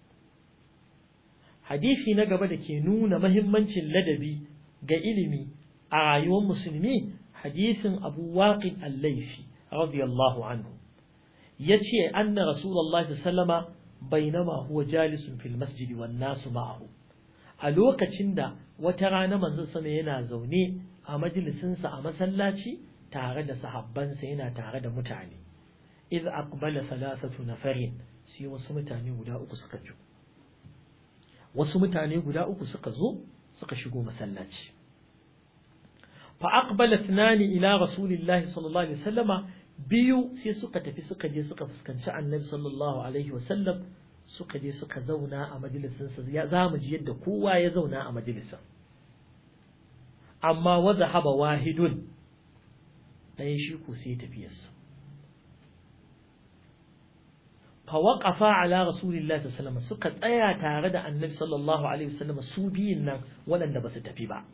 hadisi na gaba da ke nuna mahimmancin ladabi ga ilimi a rayuwar musulmi hadisin Abu Waqid al-Laythi radiyallahu anhu yace anna Rasulullahi sallama bainama huwa jalisun fil masjid wan nas ma'ahu a lokacin da wata rana manzon sama yana zaune a majalisin sa a masallaci tare da sahabbansa yana tare da mutane idh aqbala thalathatu nafarin sai wasu mutane guda uku suka zo wasu mutane guda uku suka zo suka shigo masallaci fa aqbala thnani ila rasulillahi sallallahu alaihi wasallama biyu sai suka tafi suka je suka fuskanci annabi sallallahu alaihi wasallam suka je suka zauna a majalisin sa za mu ji yadda kowa ya zauna a majalisin amma wa zahaba wahidun dai shi ku sai tafiyarsa fa waqafa ala rasulillahi sallallahu alaihi wasallam suka tsaya tare da annabi sallallahu alaihi wasallam su biyun nan waɗanda ba su tafi ba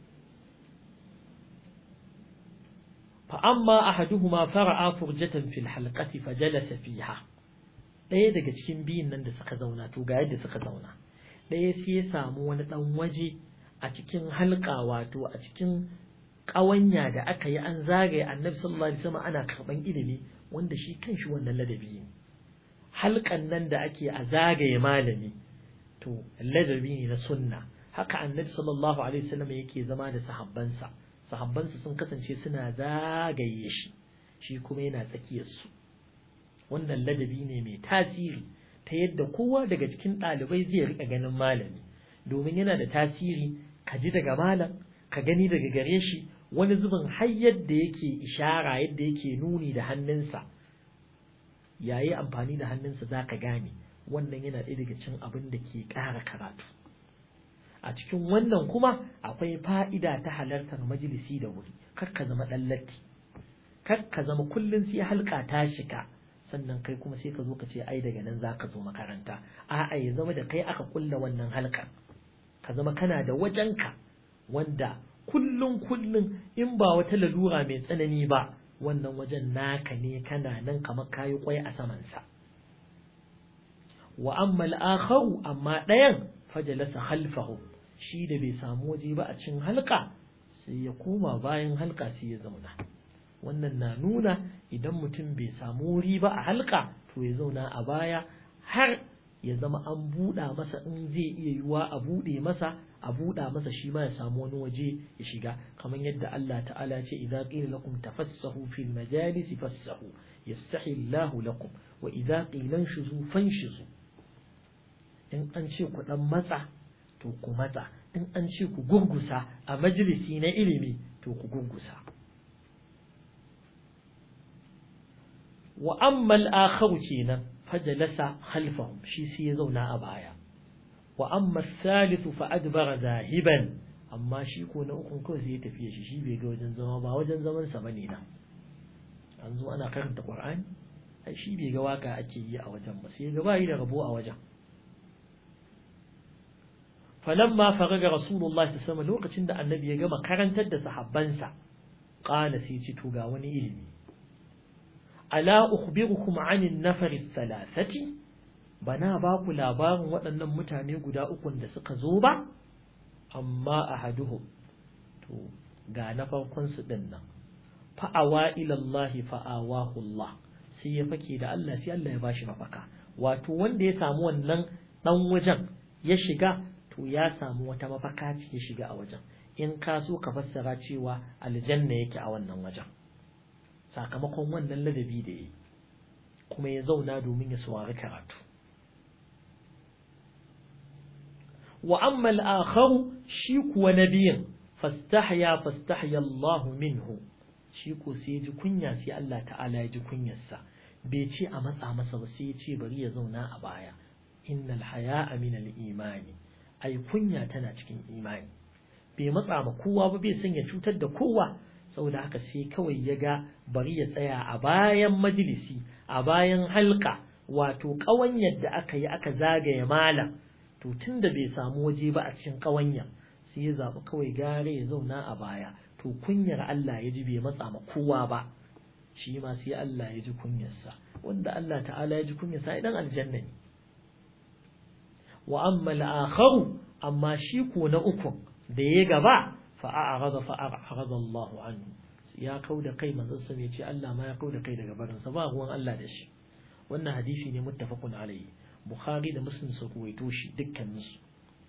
فأما أحدهما فرأى فرجة في الحلقة فجلس فيها ɗaya daga cikin biyun nan da suka zauna to ga yadda suka zauna ɗaya sai ya samu wani ɗan waje a cikin halka wato a cikin ƙawanya da aka yi an zagaye annabi sallallahu alaihi wasallam ana karɓan ilimi wanda shi kanshi wannan ladabi ne halkan nan da ake a zagaye malami to ladabi ne na sunna haka annabi sallallahu alaihi wasallam yake zama da sahabbansa sahabbansa sun kasance suna zagaye shi shi kuma yana tsakiyarsu wannan ladabi ne mai tasiri ta yadda kowa daga cikin ɗalibai zai riƙa ganin malami domin yana da tasiri ka ji daga malam ka gani daga gare shi wani zubin har yadda yake ishara yadda yake nuni da hannunsa yayi amfani da hannunsa za ka gane wannan yana ɗaya daga cikin abin da ke ƙara karatu a cikin wannan kuma akwai fa'ida ta halartar majalisi da wuri kar ka zama ɗan latti kar ka zama kullum sai halka ta shika sannan kai kuma sai ka zo ka ce ai daga nan za ka zo makaranta a'a ya zama da kai aka kulla wannan halka ka zama kana da wajenka wanda kullum kullum in ba wata lalura mai tsanani ba wannan wajen naka ne kana nan kamar kayi kwai a samansa wa amma al-akharu amma ɗayan fajalasa khalfahu shi da bai samu waje ba a cikin halka sai ya koma bayan halka sai ya zauna wannan na nuna idan mutum bai samu wuri ba a halka to ya zauna a baya har ya zama an buɗa masa in zai iya yiwa a buɗe masa a buɗa masa shi ma ya samu wani waje ya shiga kamar yadda Allah ta'ala ce idza qila lakum tafassahu fil majalisi fassahu yafsahi Allahu lakum wa idza qila shuzu fanshuzu in an ce ku dan matsa to ku matsa in an ce ku gurgusa a majalisi na ilimi to ku gurgusa wa amma al-akhar kenan fajalasa khalfahum shi sai ya zauna a baya wa amma al-thalith fa adbara zahiban amma shi ko na ukun kawai sai ya tafi shi shi bai ga wajen zama ba wajen zaman sa bane na an zo ana karanta Qur'ani ai shi bai ga waka ake yi a wajen ba sai ga bai da rabo a wajen falamma faraga rasulullahi sallallahu alaihi wasallam lokacin da annabi ya gama karantar da sahabbansa qala sai ci to ga wani ilimi ala ukhbirukum anin nafari thalathati bana ba ku labarin waɗannan mutane guda uku da suka zo ba amma ahaduhum to ga na farkon su din nan fa'awa ila Allah fa'awahu Allah sai ya fake da Allah sai Allah ya bashi mafaka wato wanda ya samu wannan dan wajen ya shiga to ya samu wata mafaka ce ya shiga a wajen in ka so ka fassara cewa aljanna yake a wannan wajen sakamakon wannan ladabi da yi kuma ya zauna domin ya saurari karatu wa amma al-akhar shi kuwa nabiyin fastahya fastahya Allah minhu shi ko sai ya ji kunya sai Allah ta'ala ya ji kunyarsa bai ce a matsa masa ba sai ya ce bari ya zauna a baya innal haya'a min al-imani ai kunya tana cikin imani bai matsa ma kowa ba bai son ya cutar da kowa saboda haka sai kawai ya ga bari ya tsaya a bayan majalisi a bayan halka wato ƙawanyar da aka yi aka zagaye malam to tunda bai samu waje ba a cikin ƙawanya sai ya zaɓi kawai gare ya zauna a baya to kunyar Allah ya ji bai matsa ma kowa ba shi ma sai Allah ya ji kunyarsa wanda Allah ta'ala ya ji kunyarsa idan aljanna ne wa amma al-akharu amma shi ko na uku da ya gaba fa'arada fa'arada Allah anhu ya kauda kai manzon sa ne ce Allah ma ya kauda kai daga barin sa ba ruwan Allah da shi wannan hadisi ne muttafaqun alayhi Bukhari da Muslim su ruwaito shi dukkanin su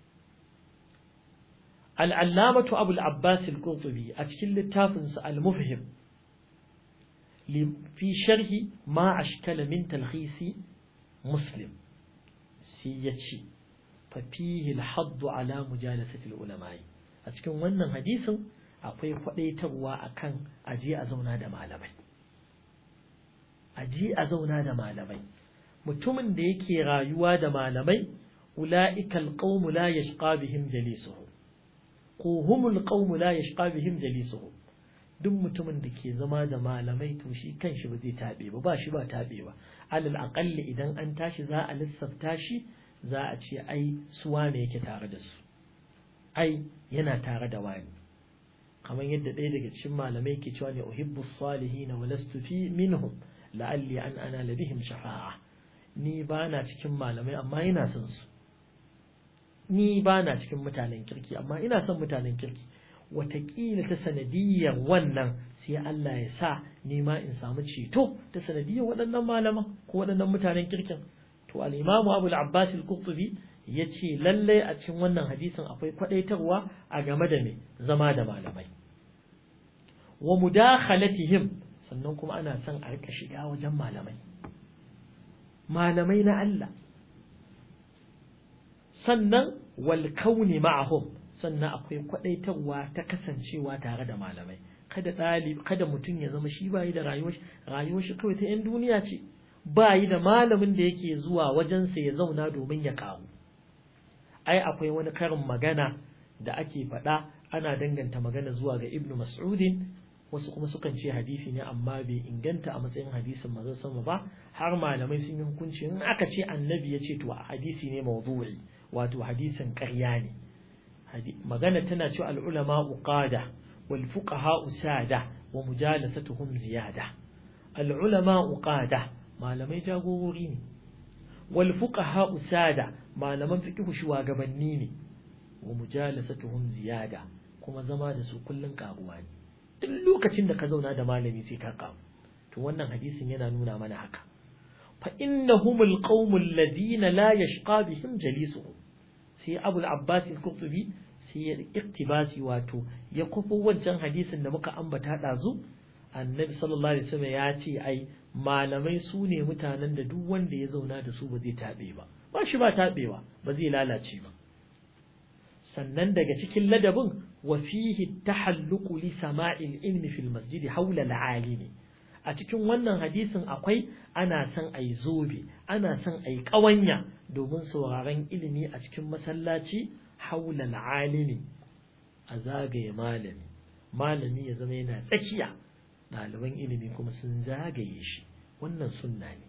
al-allamatu Abu al-Abbas al-Qurtubi a cikin littafin sa al-Mufhim fi sharhi ma ashkala min talkhisi Muslim sai ya ce fa fihi al-hadd ala mujalasati al-ulama a cikin wannan hadisin akwai kwadaitarwa akan aje a zauna da malamai aje a zauna da malamai mutumin da yake rayuwa da malamai ulaikal qaum la yashqa bihim jalisuhu ko humul qaum la yashqa bihim jalisuhu duk mutumin da ke zama da malamai to shi kanshi ba zai tabe ba ba shi ba tabe ba alal aqalli idan an tashi za a lissafta shi za a ce ai suwa ne yake tare da su ai yana tare da wani kamar yadda ɗaya daga cikin malamai ke cewa ne uhibbu salihin wa lastu fi minhum la'alli an ana labihim shafa'a ni bana cikin malamai amma ina son su ni bana cikin mutanen kirki amma ina son mutanen kirki wataƙila ta sanadiyyar wannan sai Allah ya sa ni ma in samu ceto ta sanadiyyar waɗannan malaman ko waɗannan mutanen kirkin to al-imamu Abu al-Abbas al-Qurtubi yace lalle a cikin wannan hadisin akwai kwadaitarwa a game da me zama da malamai wa mudakhalatihim sannan kuma ana son a rika shiga wajen malamai malamai na Allah sannan wal kauni ma'ahum sannan akwai kwadaitarwa ta kasancewa tare da malamai kada dalib kada mutum ya zama shi bai da rayuwar rayuwar shi kawai ta yan duniya ce bai da malamin da yake zuwa wajen sa ya zauna domin ya kawo ai akwai wani karin magana da ake faɗa ana danganta magana zuwa ga Ibn Mas'udin wasu kuma sukan ce hadisi ne amma bai inganta a matsayin hadisin manzon sama ba, har malamai sun yi hukunci in aka ce annabi ya ce to hadisi ne mawdu'i, wato hadisin ƙarya ne. magana tana cewa al-ulama uqada wal fuqaha usada wa mujalasatuhum ziyada. al-ulama uqada malamai jagorori ne, wal fuqaha usada malaman fiqh shugabanni ne, wa mujalasatuhum ziyada kuma zama da su kullun karuwa ne. duk lokacin da ka zauna da malami sai ka karu. to wannan hadisin yana nuna mana haka. fa innahumul qaumul ladina la yashqa bihim jalisuhum. sai Abul Abbas al-Qurtubi sai ya iktibasi, wato ya kufo wancan hadisin da muka ambata dazu. Annabi sallallahu alaihi wasallam ya ce ai malamai su ne mutanen da duk wanda ya zauna da su ba zai tabe ba, ba shi ba tabewa, ba zai lalace ba. sannan daga cikin ladabin wa fihi tahalluqu li sama'il ilmi fil masjid hawla al-alimi. a cikin wannan hadisin akwai ana son ayi zobe, ana son ayi kawanya domin sauraron ilimi a cikin masallaci hawla al-alimi, a zagaye malami malami ya zama yana tsakiya, ɗaliban ilimi kuma sun zagaye shi. wannan sunna ne.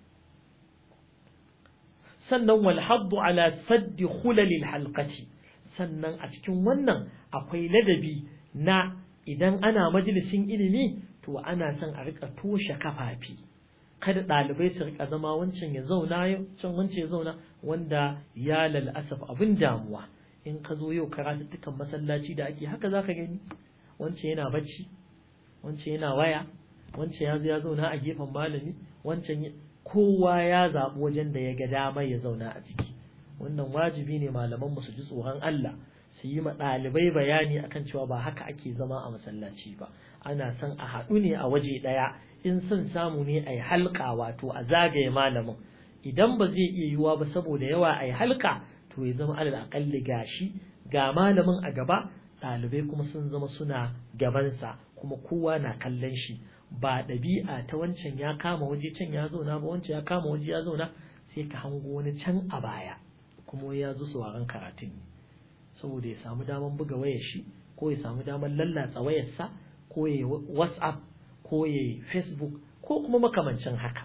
sannan wal haddu ala saddi khulalil halqati. sannan a cikin wannan akwai ladabi na idan ana majalisin ilimi to ana son a rika toshe kafafi, kada ɗalibai su rika zama wancan ya zauna can wancan ya zauna, wanda ya lalasaf abin damuwa. in ka zo yau karatuttukan masallaci da ake haka zaka gani, wancan yana bacci, wancan yana waya, wancan ya zo ya zauna a gefen malami, wancan kowa ya zaɓi wajen da ya ga dama ya zauna a ciki. wannan wajibi ne malaman mu su ji tsoron Allah, su yi ma ɗalibai bayani akan cewa ba haka ake zama a masallaci ba. ana son a haɗu ne a waje ɗaya, in son samu ne a yi halka, wato a zagaye malamin. idan ba zai iya yiwuwa ba saboda yawa a yi halka, to ya zama alal aƙalli gashi ga malamin a gaba, ɗalibai kuma sun zama suna gabansa, kuma kowa na kallon shi. ba ɗabi'a ta wancan ya kama waje can ya zauna ba, wancan ya kama waje ya zauna, sai ka hango wani can a baya kuma ya zo sauraron karatun ne, saboda ya samu daman buga wayar shi, ko ya samu daman lallatsa wayarsa, ko ya WhatsApp, ko ya Facebook, ko kuma makamancin haka.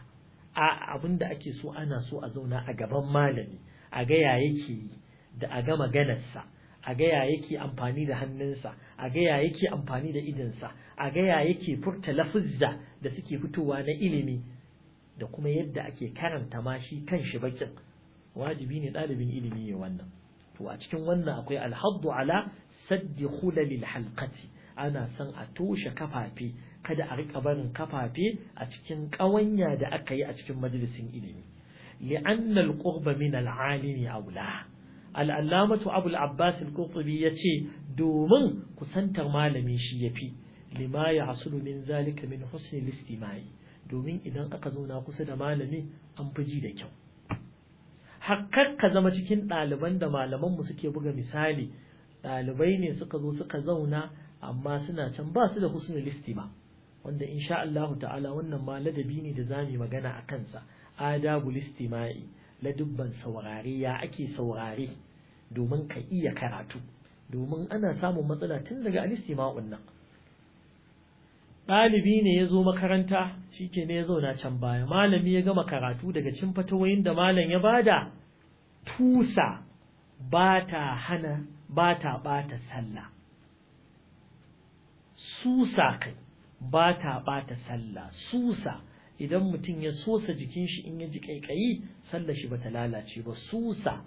a abinda ake so, ana so a zauna a gaban malami, a ga ya yake yi, da a ga maganarsa, a ga ya yake amfani da hannunsa, a ga ya yake amfani da idonsa, a ga ya yake furta lafuzza da suke fitowa na ilimi, da kuma yadda ake karanta ma shi kanshi bakin. wajibi ne ɗalibin ilimi ya wannan. to a cikin wannan akwai alhaddu ala saddi khulalil halqati, ana son a toshe kafafe, kada a rika barin kafafe a cikin ƙawanya da aka yi a cikin majalisin ilimi. li'anna al-qurba min al-alimi aula. al-allamatu Abu al-Abbas al-Qurtubi yace domin kusantar malami shi yafi, lima yahsulu min zalika min husni al-istima'i, domin idan aka zauna kusa da malami an fi ji da kyau. hakkar ka zama cikin ɗaliban da malamanmu suke buga misali, ɗalibai ne suka zo suka zauna amma suna can ba su da husnul istima, wanda insha Allah ta'ala wannan ma ladabi ne da zamu magana a kansa. adabul istima'i, ladubban saurare, ya ake saurare domin ka iya karatu, domin ana samun matsala tun daga al-istima'un nan. ɗalibi ne ya zo makaranta, shi ke ne ya zauna can baya, malami ya gama karatu, daga cin fatawoyin da malam ya bada, tusa ba ta hana, ba ta ɓata sallah, susa kai ba ta ɓata sallah. susa, idan mutum ya sosa jikin shi in ya ji ƙaiƙayi, sallah shi ba ta lalace ba. susa,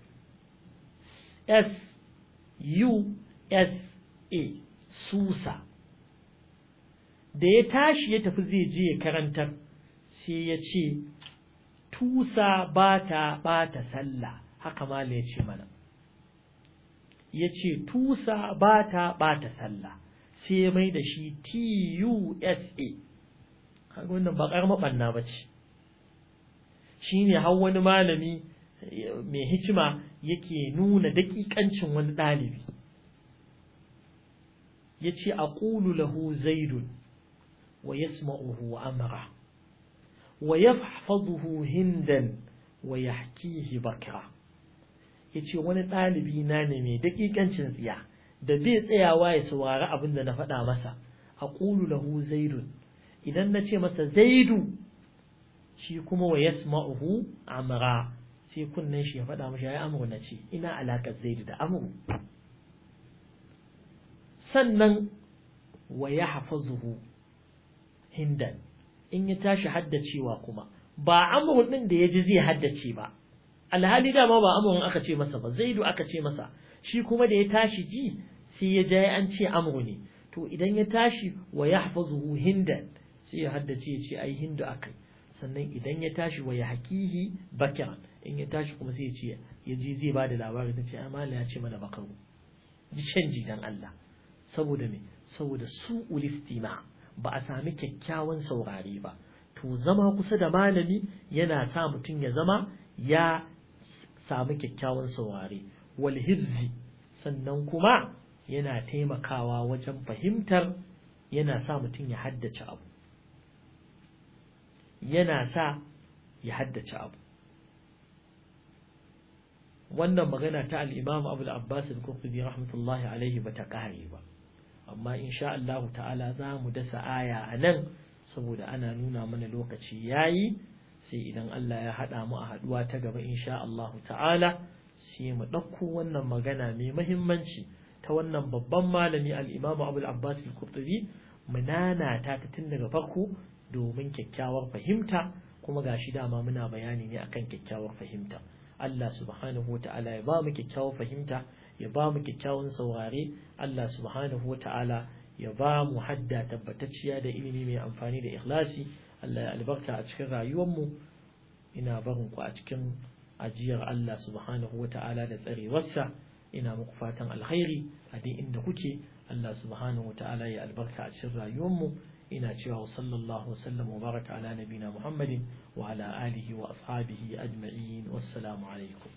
S U S A, susa. da ya tashi ya tafi zai je ya karantar, sai ya ce tusa ba ta ɓata sallah, haka mala ya ce mana, ya ce tusa ba ta ɓata sallah, sai ya mai da shi T U S A. haka wannan ba ƙarama ɓanna ba ce. shi ne har wani malami mai hikima yake nuna daƙiƙancin wani ɗalibi, ya ce a ƙulu lahu zaidun ويسمعه أمره ويحفظه هندا ويحكيه بكرة. yace wani ɗalibi na ne mai daƙiƙancin tsiya da bai tsayawa ya saurari abin da na faɗa masa, aqulu lahu zaidun idan nace masa zaidu shi kuma wa yasma'uhu amra sai kunnen shi ya faɗa mashi ya amru nace ina alaƙar zaidu da amru sannan wa yahfazuhu hindan in ya tashi haddacewa kuma ba amru din da yaji zai haddace ba alhali dama ba amrun aka ce masa ba zaidu aka ce masa shi kuma da ya tashi ji sai ya ji an ce amru ne to idan ya tashi wa yahfazuhu hindan sai ya haddace ya ce ai hindu akai sannan idan ya tashi wa yahkihi bakran in ya tashi kuma sai ya ce ya ji zai bada labari ta ce amala ya ce mana bakaru ji canji dan Allah saboda me saboda su ulistima ba a sami kyakkyawan saurare ba to zama kusa da malami yana sa mutum ya zama ya sami kyakkyawan saurare wal hifzi sannan kuma yana taimakawa wajen fahimtar yana sa mutum ya haddace abu yana sa ya haddace abu wannan magana ta al-Imam Abu al-Abbas al-Qurtubi rahmatullahi alaihi bata kare ba amma insha Allah ta'ala za mu dasa aya a nan saboda ana nuna mana lokaci yayi sai idan Allah ya haɗa mu a haɗuwa ta gaba insha Allah ta'ala sai mu ɗauko wannan magana mai muhimmanci ta wannan babban malami al-Imam Abu al-Abbas al-Qurtubi mu nana ta tun daga farko domin kyakkyawar fahimta kuma gashi dama muna bayani ne akan kyakkyawar fahimta Allah subhanahu wa ta'ala ya ba mu kyakkyawar fahimta ya ba mu kyakkyawan saurare Allah subhanahu wa ta'ala ya ba mu hadda tabbatacciya da ilimi mai amfani da ikhlasi Allah ya albarka a cikin rayuwarmu ina barin ku a cikin ajiyar Allah subhanahu wa ta'ala da tsarewarsa ina muku fatan alkhairi a duk inda kuke Allah subhanahu wa ta'ala ya albarka a cikin rayuwarmu ina cewa sallallahu wasallam wa baraka ala nabina Muhammadin wa ala alihi wa ashabihi ajma'in wassalamu alaikum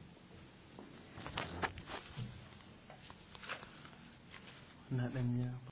na dan